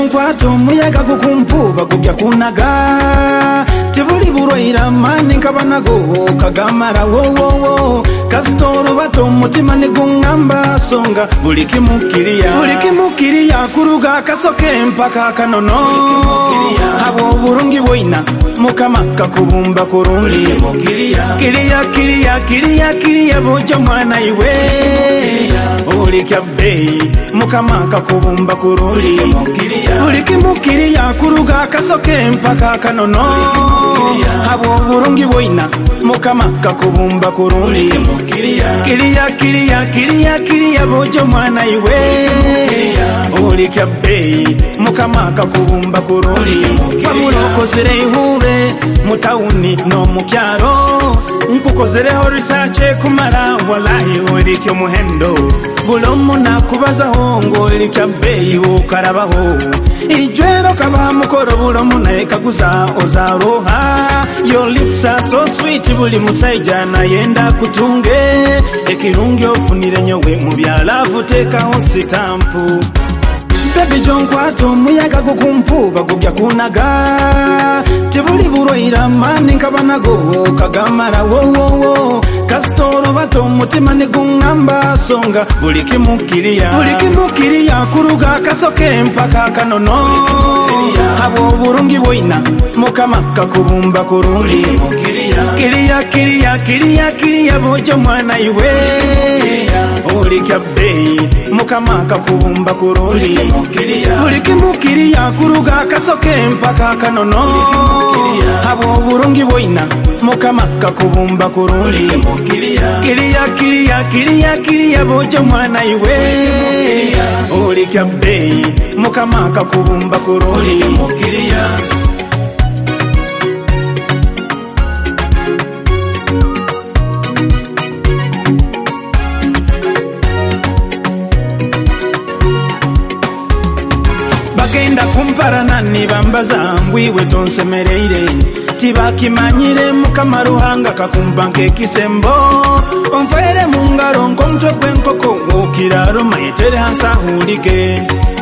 Jonkwata omuyaga gukumpuba gujja kunaga tebuli bulwaira mani nkabanago kagamara wowowo kasitoro bato omutima negungamba songa buli kimukiriya kuruga kasoke mpaka kanono abo obulungi bwoina mukama kakubumba kurungi kiriya boja mwana iwe olikya bei mukama kakubumba kurungi buli kimukiriya kuruga kasoke mpaka kanono abo obulungi bwoina mukama kakubumba kurungi kiriya boja mwana iwe olikya bei mukama kakubumba kurungi wamulokozere ihure mutauni no mukyaro nkukozereho research kumara walahi olikyo muhendo bulomu nakubazaho ngo olikya bei ukarabaho ijwero kaba mukoro bulomu naye kaguza ozaroha your lips are so sweet buli musaija na yenda kutunge ekirungi ofunire nyowe mu byalavu tekaho sitampu Baby Jonkwata omuyaga gukumpuba gujja kunaga tebuli bulwaira mani nkabanago kagamara wowowo kasitoro bato omutima negungamba songa buli kimukiriya kuruga kasoke mpaka kanono abo obulungi bwoina mukama kakubumba kurungi kiriya boja mwana iwe olikya bei mukama kakubumba kurungi buli kimukiriya kuruga kasoke mpaka kanono abo obulungi bwoina mukama kakubumba kurungi kiriya boja mwana iwe olikya bei mukama kakubumba kurungi bagenda kumparana nibambaza mbwiwe tonsemereire tibakimanyire mukama ruhanga kakumpa nk'ekisembo onfere mu ngaro nk'omutwe gw'enkoko okiraro mayetere hansi ahulike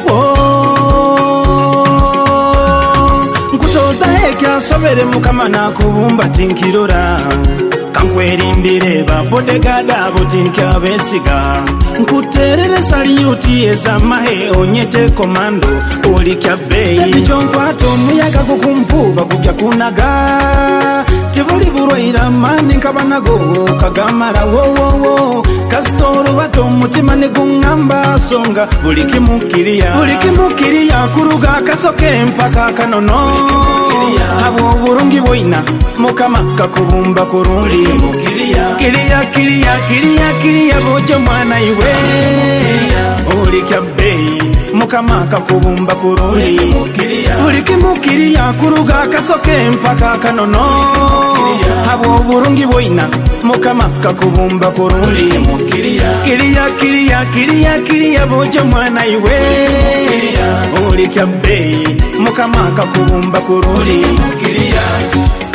nkutoza ekyasobere mukama nakubumba tinkirora kankwerindire babodegada abo tinkyabesiga nkuterere saliyuti ezamahe onyete komando olikya bei Baby Jonkwata omuyaga gukumpuba gujja kunaga tebuli bulwaira mani nkabanago kagamara wowowo kasitoro bato omutima negungamba songa buli kimukiriya kuruga kasoke mpaka kanono abo obulungi bwoina mukama kakubumba kurungi kiriya boja mwana iwe olikya bei mukama kakubumba kurungi buli kimukiriya kuruga kasoke mpaka kanono abo obulungi bwoina mukama kakubumba kurungi kiriya boja mwana iwe olikya bei mukama kakubumba kurungi